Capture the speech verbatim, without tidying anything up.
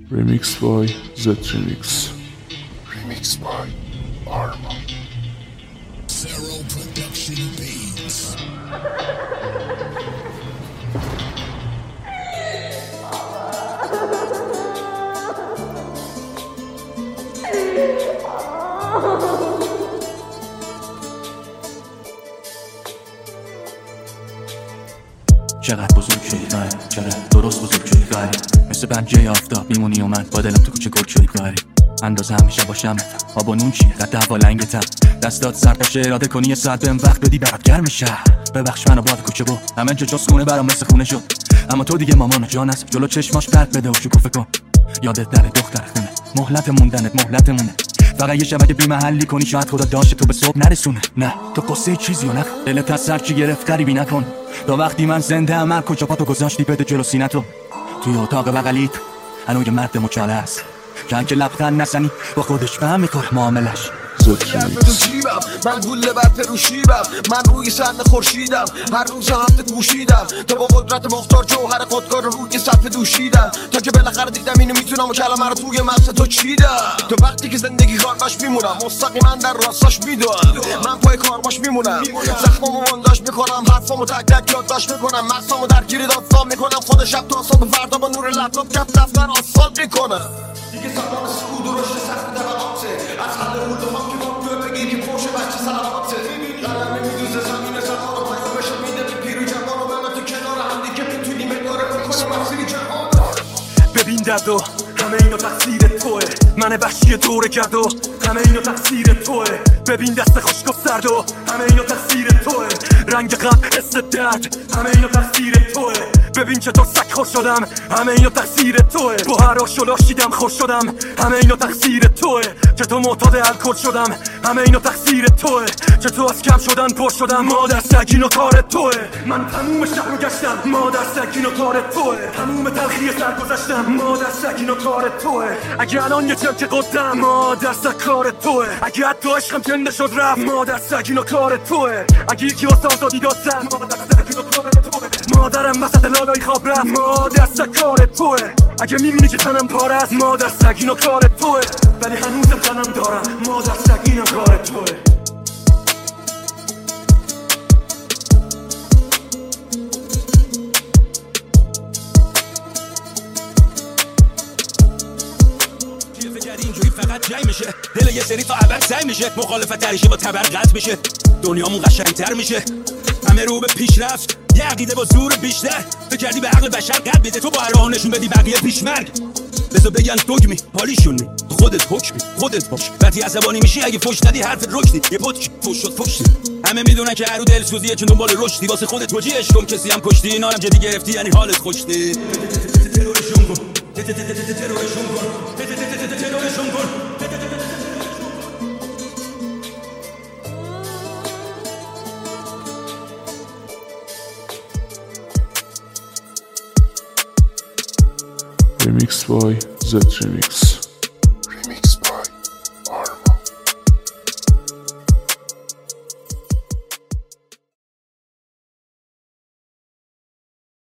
Remix by Z Remix. Remix by Arma. Zero Production Beats. چقدر بزرگ شدی داره، چقدر درست بزرگ شدی داره، مثل بنجه آفتاب میمونی و من با دلم تو کوچه گل شدی داره. اندازه همیشه باشم آب و نون چیه قد دعوا لنگتم، دستات سرپشه اراده کنی یه ساعت بهم وقت بدی برات گرم میشه. ببخش منو باد کوچه با همه جا جز خونه برام مثل خونه شد، اما تو دیگه مامان و جان است جلو چشماش برد بده و شکوفه کن. یادت نره دختر خونه، مهلت موندنت مهلتمونه، فقط یه شبکه بی محلی کنی شاید خدا داشت تو به صبح نرسونه. نه تو قصه چیزی و نخ دلت از سر چی گرفت غریبی نکن، تا وقتی من زنده ام کجا پاتو گذاشتی بده جلو سینتو. توی اتاق بغلیت هنوز یه مرد مچاله است که که لبخند نزنی با خودش فهم میکنه معاملش. من گوله بر پروشیبم، من روی صحن خورشیدم، هر روز هفته گوشیدم تا با قدرت مختار جوهر خودکار رو روی صفحه دوشیدم، تا که بالاخره دیدم اینو میتونم و کلمه رو توی مغز تو چیدم. تو وقتی که زندگی کار باش میمونم، مستقیما در راستاش میدونم، من پای کار باش میمونم، زخمامو بنداش میکنم، حرفامو تک تک یادداشت میکنم، مغزامو درگیر داستان میکنم، خود شب تا صبح فردا با نور لپتاپ کف دفتر آسفالت میکنم. دیگه سامان سعود و رشد سخت طبقاته، از حد هلوهام که با تو بگی که پرش بچه سلاماته، قلمه میدوزه زمین زمان و پیام بشه میده به پیرو جوان و به من تو کنار هم دیگه میتونی مداره بکنی مسیری جهان. ببین درد و همه اینا تقصیر توه، من وحشی دوره کرد و همه اینا تقصیر توه. ببین دست خشک و سرد و همه اینا تقصیر توه، رنگ غم حس درد همه اینا تقصیر توه. ببین چطور سگ خور شدم همه اینا تقصیر توه، با هر آش و لاشیدم خور شدم همه اینا تقصیر توه. چطور معتاد الکل شدم همه اینا تقصیر توه، چطور از کم شدن پر شدم مادر سگ اینا کار توه. من تموم شهر رو گشتم مادر سگ اینا کار توه، تموم تلخی سر گذشتم مادر سگ اینا کار توه. اگه الان یه چم که قدم مادر سگ کار توه، اگه حتی عشقم جنده شد رفت مادر سگ اینا کار توه. اگه یکی واسه آزادی داد سر مادر سگ اینا کار توه، مادرم وسط لالای خواب رفت مادر سگ کار توه. اگه میبینی که تنم پاره است مادر سگ اینا کار توه، ولی هنوزم تنم دارم مادر سگ اینا کار توه. اینجوری فقط جای میشه، دل یه سری تا ابد سعی میشه، مخالفت تریشه با تبر قطع میشه، دنیامون قشنگتر میشه، همه رو به پیشرفت، یه عقیده با زور بیشتر. تو کردی به عقل بشر قد بیده، تو با راه نشون بدی بقیه پیشمرگ. بذار بگن دگمی حالیشونی، خودت حکمی خودت باش، وقتی عصبانی میشی اگه فوش ندی حرفت رکدی، یه پتک فوش شد فوشی. همه میدونن که هر رو دلسوزیه چون دنبال رشدی، واسه خودت توجیهش کن کسی هم کشتی، اینا هم جدی گرفتی یعنی حالت خوشتی. ترورشون کن ترورشون کن ترورشون کن. Remix by Z Remix.